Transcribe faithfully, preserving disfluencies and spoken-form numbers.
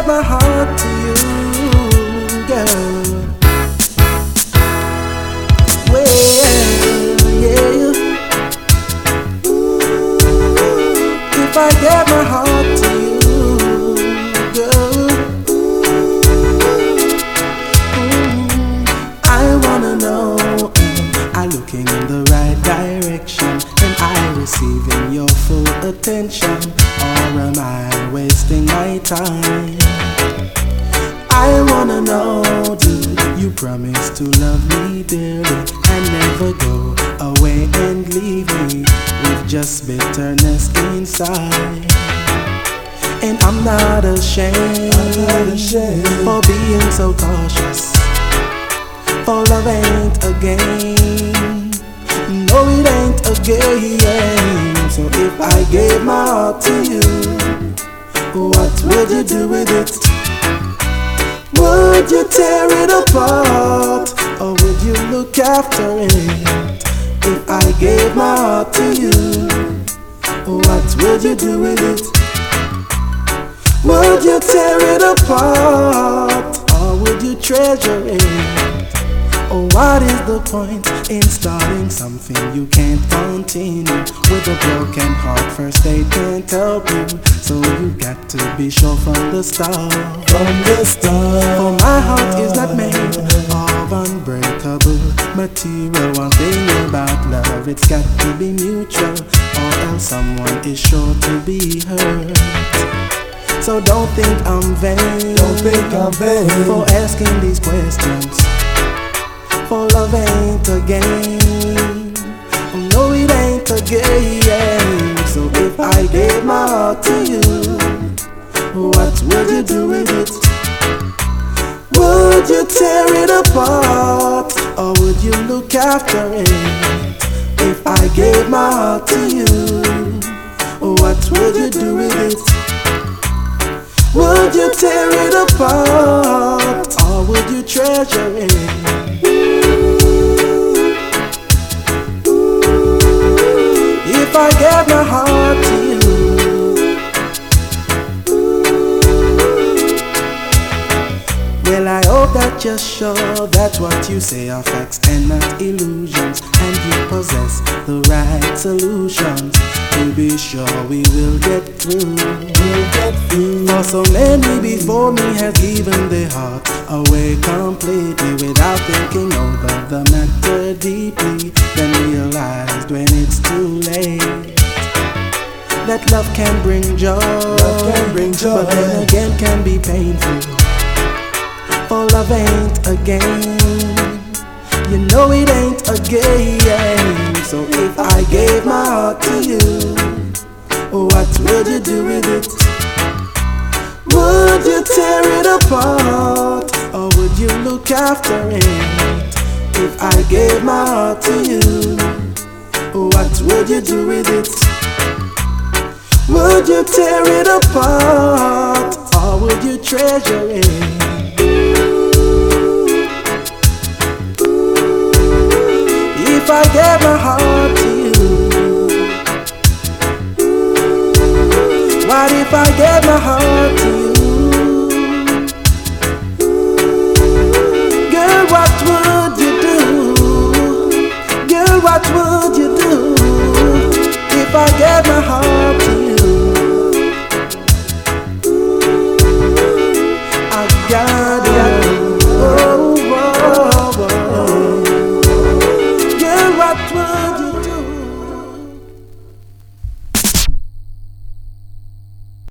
gave my heart to you, girl, well, yeah. Ooh, if I gave my heart to you, girl, ooh, I wanna know, am I looking in the right direction? Am I receiving your full attention? Or am I wasting my time? I wanna know, do you promise to love me dearly and never go away and leave me with just bitterness inside? And I'm not ashamed, I'm not ashamed for being so cautious, for love ain't a game. No, it ain't a game. So if I gave my heart to you, what would you do with it? Would you tear it apart, or would you look after it? If I gave my heart to you, what would you do with it? Would you tear it apart, or would you treasure it? Oh, what is the point in starting something you can't continue? With a broken heart, first they can't help you, so you got to be sure from the start. From the start. For my heart is not made of unbreakable material. One thing about love, it's got to be mutual, or else someone is sure to be hurt. So don't think I'm vain, don't think I'm vain for asking these questions. For love ain't a game. Oh no, it ain't a game. So if I gave my heart to you, what would you do with it? Would you tear it apart, or would you look after it? If I gave my heart to you, what would you do with it? Would you tear it apart, or would you treasure it? If I gave my heart to you, well, I hope that you're sure that what you say are facts and not illusions, and you possess the right solutions to be sure we will get through. We'll get through. For so many before me have given their heart away completely without thinking over the matter deeply, then realized when it's too late that love can bring joy, love can bring joy, but then again can be painful. For love ain't a game, you know it ain't a game. So if I gave my heart to you, what would you do with it? Would you tear it apart, or would you look after it? If I gave my heart to you, what would you do with it? Would you tear it apart, or would you treasure it? If I gave my heart